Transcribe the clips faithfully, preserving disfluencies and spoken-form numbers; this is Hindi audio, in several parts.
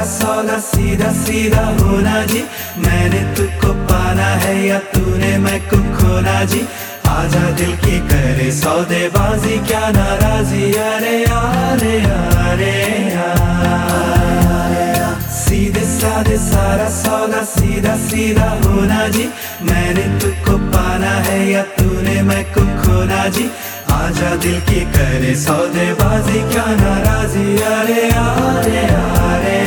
सौदा सीधा सीधा होना जी। मैंने तुझको पाना है या तूने मैं को खोना जी। आजा दिल की करे सौदेबाजी क्या नाराजी। अरे अरे अरे सीधे साधे सारा सौदा सीधा सीधा होना जी। मैंने तुझको पाना है या तूने मैं को खोना जी। आजा दिल की करे सौदेबाजी क्या नाराजी। अरे अरे अरे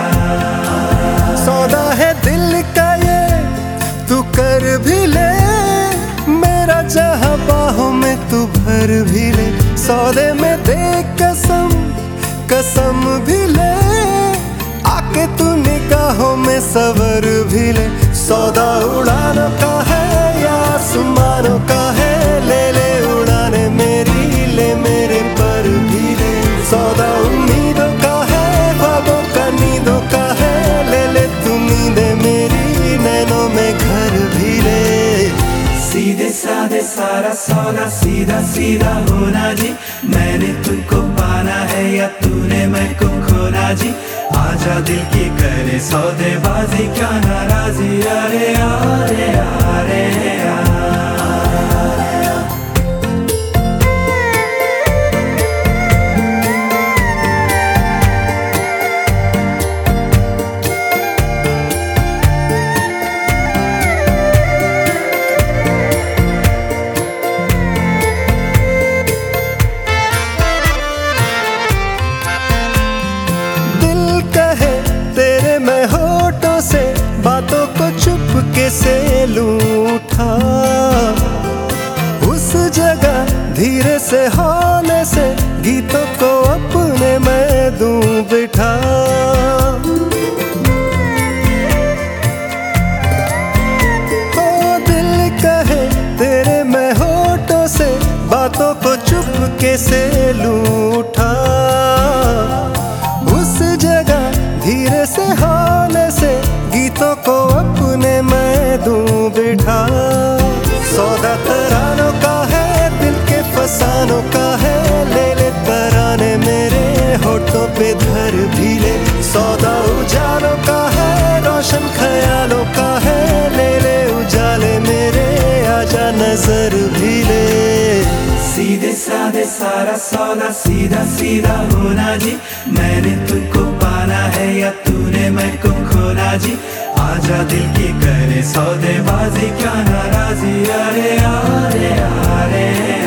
सौदा है दिल का ये तू कर भी ले, मेरा जहां बाहों में तू भर भी ले। सौदे में दे कसम कसम भी ले, आके तू निगाहों में सवर भी ले। सौदा उड़ानों का है या आसमानों का है, ले ले उड़ाने मेरी ले मेरे पर भी ले। सौदा उम्मीदों का है ख्वाबों का नींदों का है, ले ले तू नींदे मेरी नैनों में घर भी ले। सीधे साधे सारा सौदा सीधा सीधा होना जी। मैंने तुझको पाना है या तूने मैं को खोना जी। आजा दिल की करे सौदेबाजी क्या नाराजी। अरे अरे अरे बातों को चुपके से लूटा, उस जगह धीरे से होने से गीतों को अपने मैं दूं बिठा। ओ दिल कहे तेरे मैं होठों से बातों को चुपके से लूटा, उस जगह धीरे से होने से गीतों को अपने मैं दूं बिठा। सौदा तरानों का है दिल के फसानों का है, ले ले तराने मेरे होठों पे धर भी ले। सौदा उजालों का है रोशन ख्यालों का है, ले ले उजाले मेरे आजा नजर भी ले। सीधे साधे सारा सौदा सीधा सीधा होना जी। मैंने तुझको पाना है या तूने मैं को खोना जी। आजा दिल की करे सौदेबाजी क्या नाराजी। अरे अरे अरे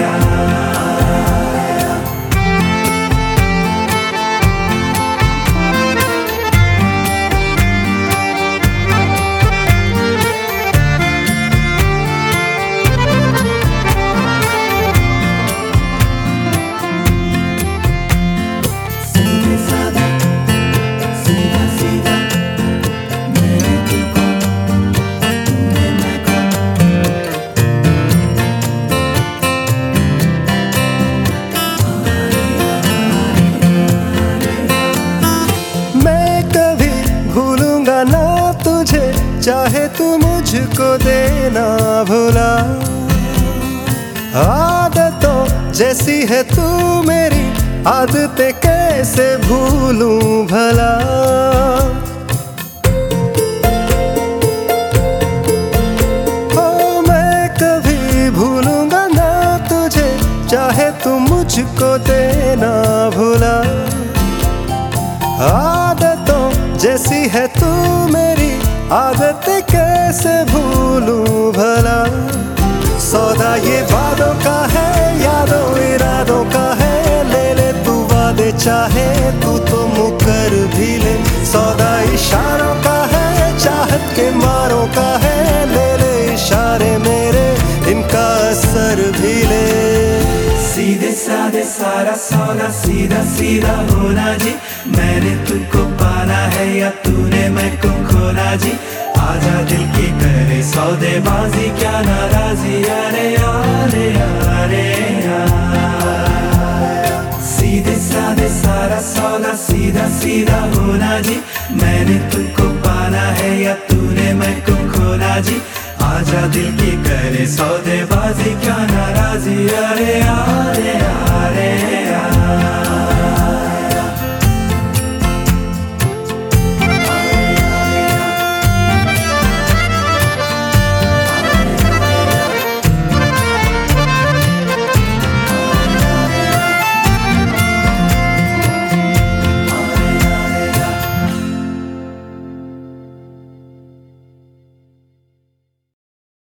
चाहे तू मुझको देना भुला। आदतों जैसी है तू मेरी आदतें कैसे भूलूं भला। ओ मैं कभी भूलूंगा ना तुझे, चाहे तू मुझको देना भुला। आदतों जैसी है तू मेरी आदत कैसे भूलूं भला। सौदा ये वादों का है यादों इरादों का है, ले ले तू वादे चाहे तू तो मुकर भी ले। सौदा इशारों का है चाहत के मारों का है, ले ले इशारे मेरे इनका असर भी ले। सीधे साधे सारा सौदा सीधा सीधा होना जी। मैंने तुझको पाना है या तूने मैं को खोना जी। आजा दिल की करे सौदेबाजी क्या नाराजी। अरे अरे अरे सीधे साधे सारा सौदा सीधा सीधा होना जी। मैंने तुझको पाना है या तूने मैं को खोना जी। आजा दिल की करे सौदेबाजी क्या नाराजी। अरे